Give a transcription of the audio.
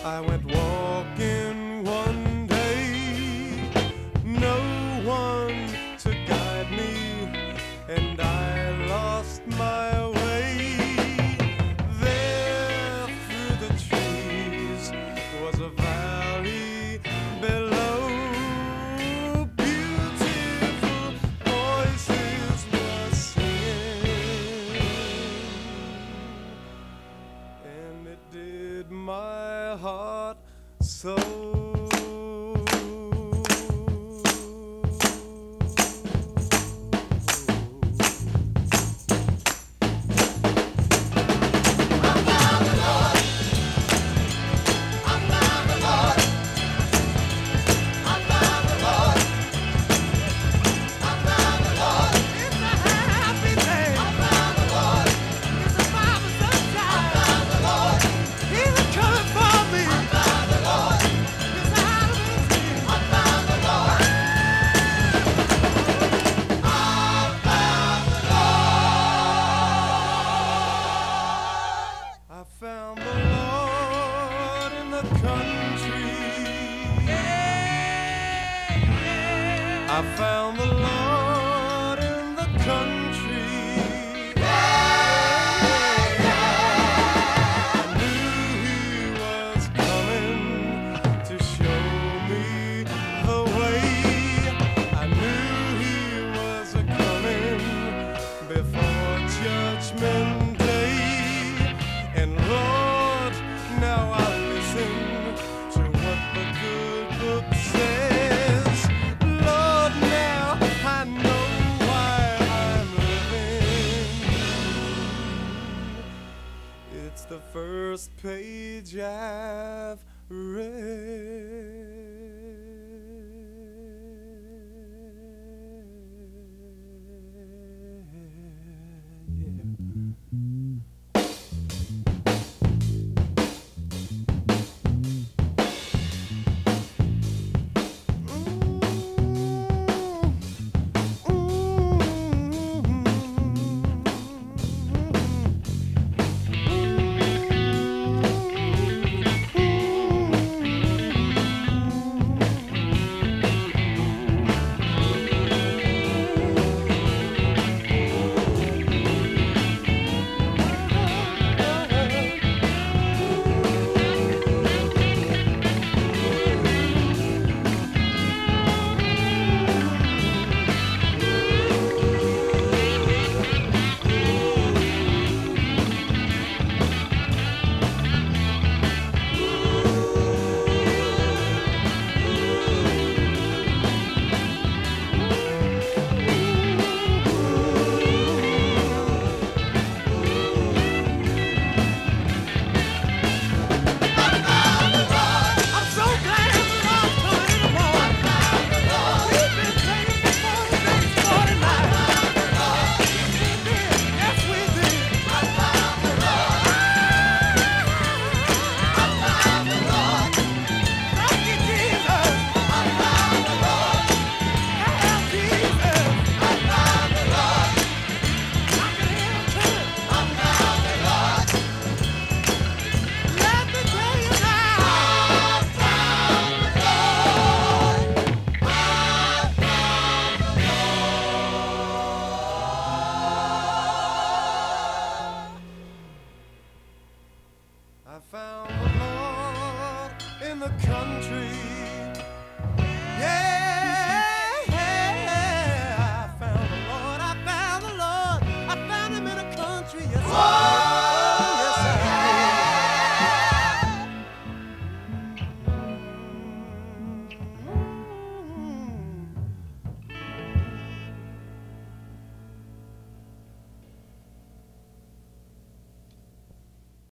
I went walking one day, no one to guide me, and I lost my way. There through the trees was a valley below. Beautiful voices were singing, and it did my heart so. I found the Lord in the country. I found the Lord in the country. I knew He was coming to show me the way. I knew He was a-coming before Judgment Day. And Lord, now I listen to what the good book says. Lord, now I know why I'm living. It's the first page I've read. I found the Lord in the country.